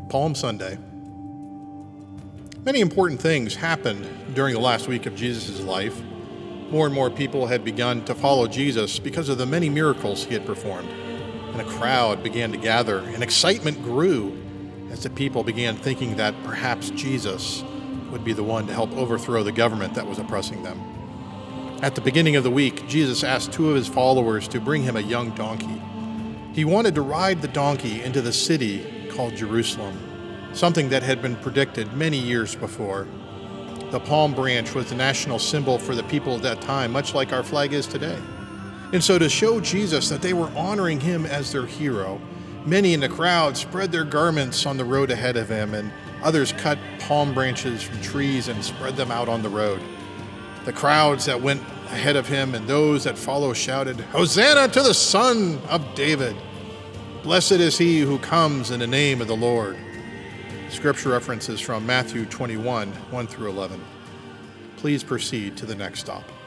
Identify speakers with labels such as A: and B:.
A: Palm Sunday. Many important things happened during the last week of Jesus' life. More and more people had begun to follow Jesus because of the many miracles he had performed. And a crowd began to gather, and excitement grew as the people began thinking that perhaps Jesus would be the one to help overthrow the government that was oppressing them. At the beginning of the week, Jesus asked two of his followers to bring him a young donkey. He wanted to ride the donkey into the city called Jerusalem, something that had been predicted many years before. The palm branch was the national symbol for the people of that time, much like our flag is today. And so to show Jesus that they were honoring him as their hero, many in the crowd spread their garments on the road ahead of him, and others cut palm branches from trees and spread them out on the road. The crowds that went ahead of him and those that followed shouted, "Hosanna to the Son of David! Blessed is he who comes in the name of the Lord." Scripture references from Matthew 21, 1 through 11. Please proceed to the next stop.